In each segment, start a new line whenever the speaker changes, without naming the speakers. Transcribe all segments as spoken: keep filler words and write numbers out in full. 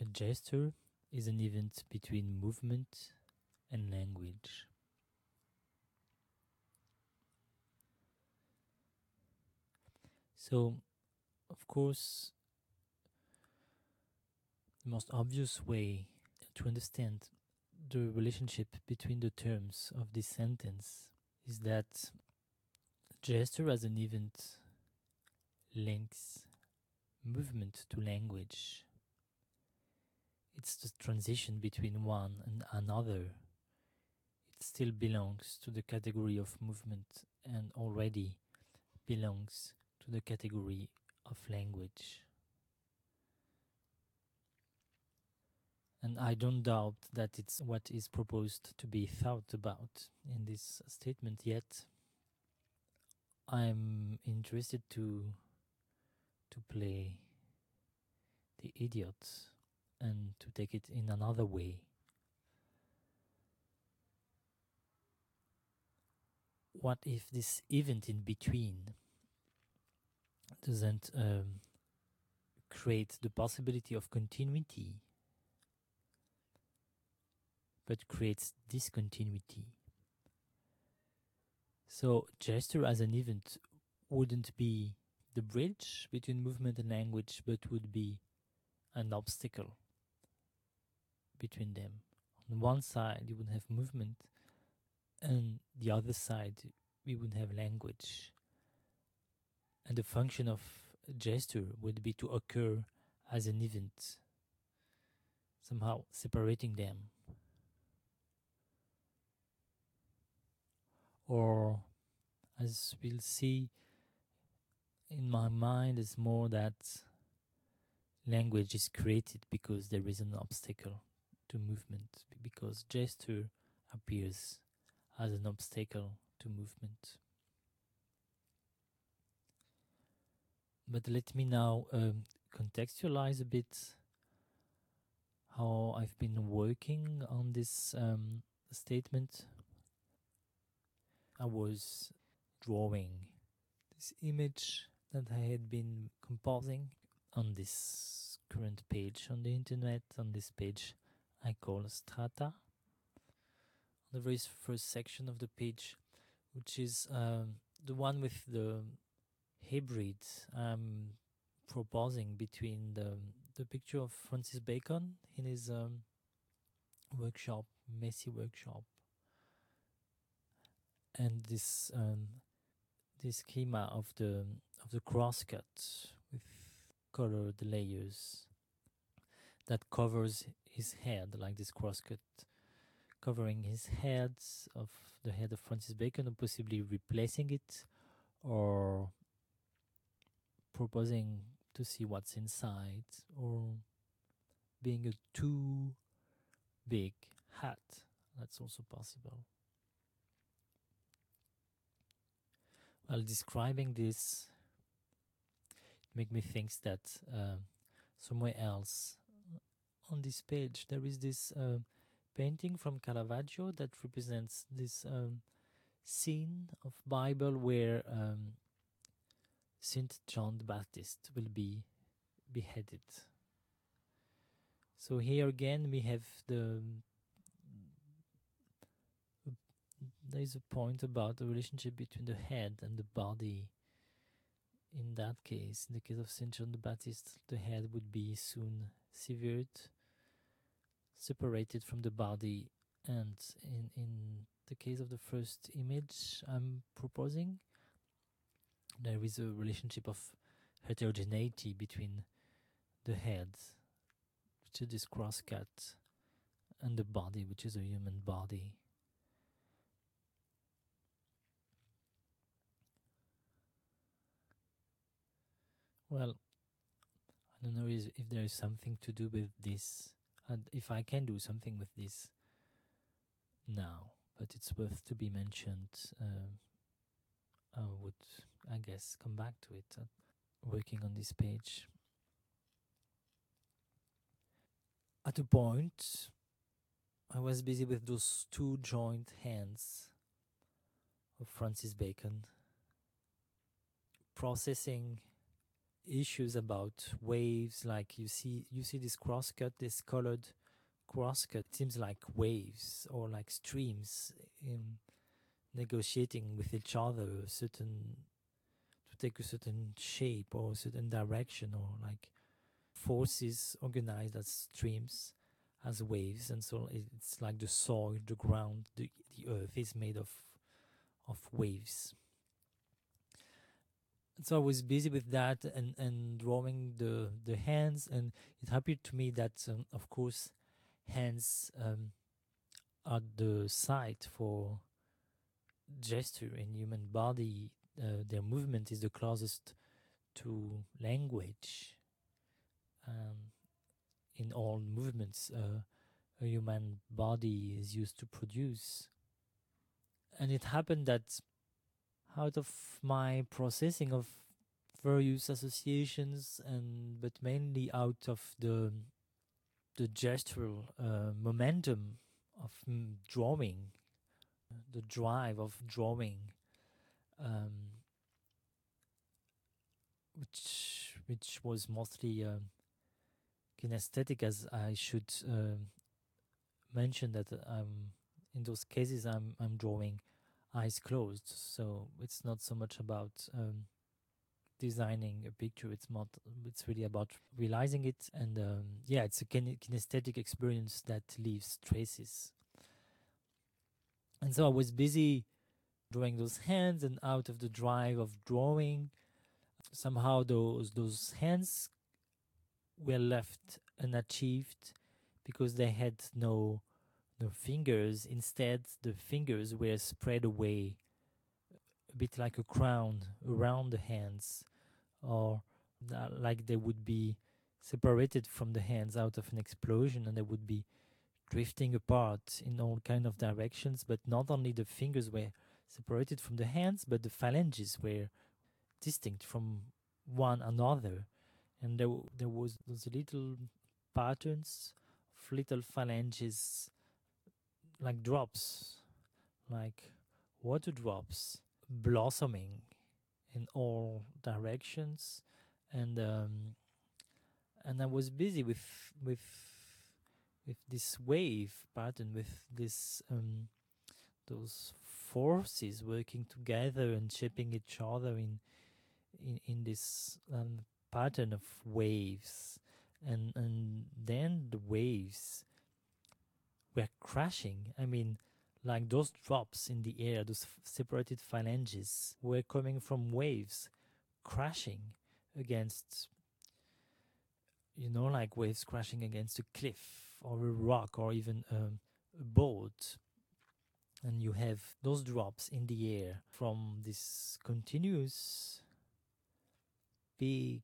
A gesture is an event between movement and language. So, of course, the most obvious way to understand the relationship between the terms of this sentence is that gesture as an event links movement to language. It's the transition between one and another. It still belongs to the category of movement and already belongs to the category of language. And I don't doubt that it's what is proposed to be thought about in this statement, yet I'm interested to to play the idiot and to take it in another way. What if this event in between doesn't um, create the possibility of continuity, but creates discontinuity? So gesture as an event wouldn't be the bridge between movement and language, but would be an obstacle between them. On one side you would have movement, and the other side we would have language. And the function of gesture would be to occur as an event, somehow separating them. Or, as we'll see, in my mind is more that language is created because there is an obstacle to movement, because gesture appears as an obstacle to movement. But let me now um, contextualize a bit how I've been working on this um, statement. I was drawing this image that I had been composing on this current page on the internet, on this page I call Strata. The very first section of the page, which is um, the one with the hybrid I'm proposing between the the picture of Francis Bacon in his um, workshop, messy workshop, and this um, this schema of the of the crosscut with colored layers that covers his head, like this crosscut covering his head of the head of Francis Bacon, or possibly replacing it, or proposing to see what's inside, or being a too big hat. That's also possible. While describing this, it makes me think that uh, somewhere else on this page there is this uh, painting from Caravaggio that represents this um, scene of Bible where um, Saint John the Baptist will be beheaded. So here again we have the there is a point about the relationship between the head and the body. In that case, in the case of Saint John the Baptist, the head would be soon severed, separated from the body, and in, in the case of the first image I'm proposing, there is a relationship of heterogeneity between the head, which is this crosscut, and the body, which is a human body. Well, I don't know if there is something to do with this, and if I can do something with this now, but it's worth to be mentioned. Uh, I would, I guess, come back to it, uh, working on this page. At a point, I was busy with those two joint hands of Francis Bacon, processing issues about waves. Like you see, you see this crosscut, this colored crosscut. It seems like waves or like streams in negotiating with each other, a certain to take a certain shape or a certain direction, or like forces organized as streams, as waves. And so it's like the soil, the ground, the, the earth is made of of waves. So I was busy with that and, and drawing the, the hands, and it happened to me that, um, of course, hands um, are the site for gesture in human body. Uh, their movement is the closest to language. Um, in all movements, uh, a human body is used to produce. And it happened that out of my processing of various associations, and but mainly out of the the gestural uh, momentum of mm, drawing, the drive of drawing, um, which which was mostly uh, kinesthetic, as I should uh, mention that um, in those cases I'm I'm drawing eyes closed, so it's not so much about um, designing a picture. It's not. It's really about realizing it, and um, yeah, it's a kin- kinesthetic experience that leaves traces. And so I was busy drawing those hands, and out of the drive of drawing, somehow those those hands were left unachieved because they had no no fingers. Instead, the fingers were spread away, a bit like a crown around the hands, or uh, like they would be separated from the hands out of an explosion, and they would be drifting apart in all kind of directions. But not only the fingers were separated from the hands, but the phalanges were distinct from one another, and there w- there was those little patterns of little phalanges, like drops, like water drops, blossoming in all directions. And um, and I was busy with with with this wave pattern, with this um, those forces working together and shaping each other in in, in this um, pattern of waves. And and then the waves were crashing. I mean, like those drops in the air, those f- separated phalanges were coming from waves crashing against, you know, like waves crashing against a cliff or a rock or even um, a boat. And you have those drops in the air from this continuous big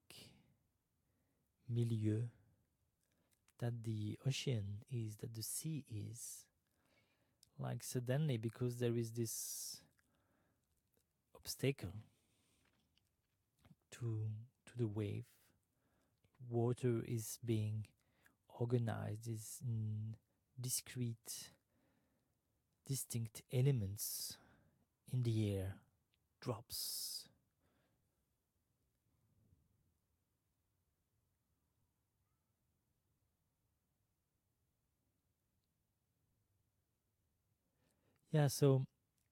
milieu that the ocean is, that the sea is. Like suddenly, because there is this obstacle to to the wave, water is being organized, is in discrete, distinct elements in the air, drops. Yeah, so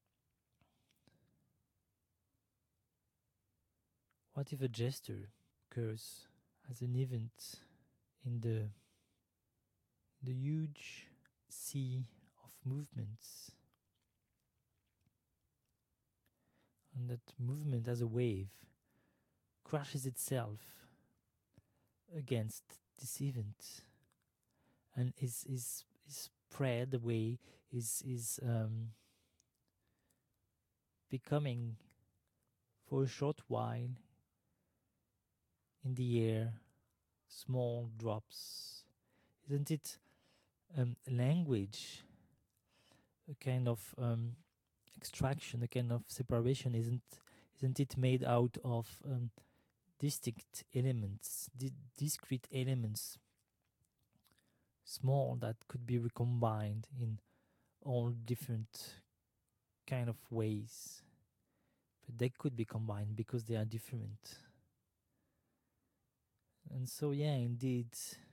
what if a gesture occurs as an event in the the huge sea of movements, and that movement as a wave crashes itself against this event, and is is is spread away, is is um, becoming for a short while in the air small drops. Isn't it um, language, a kind of um, extraction, a kind of separation? Isn't isn't it made out of um, distinct elements, di- discrete elements, small, that could be recombined in all different kind of ways, but they could be combined because they are different. And so, yeah, indeed,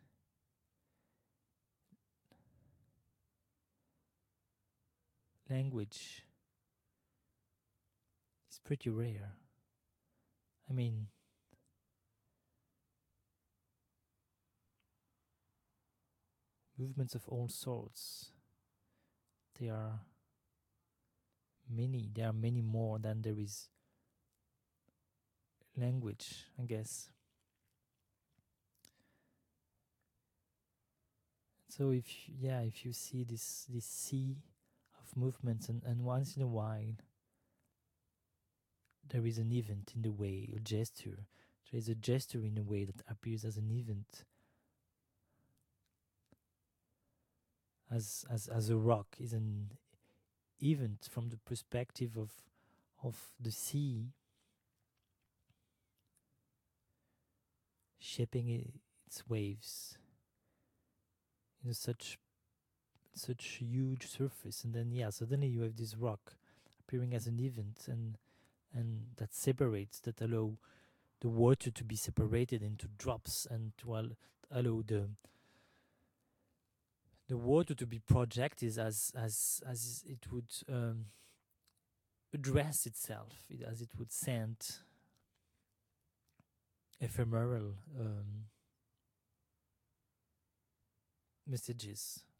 language is pretty rare. I mean, movements of all sorts, they are many. There are many more than there is language, I guess. So if yeah, if you see this this sea of movements, and, and once in a while there is an event in the way, a gesture. There is a gesture in a way that appears as an event, as as as a rock is an event from the perspective of of the sea, shaping i- its waves in such such huge surface, and then yeah, suddenly you have this rock appearing as an event, and and that separates, that allow the water to be separated into drops, and to al- allow the the water to be projected as as as it would um, address itself, it, as it would send ephemeral um, messages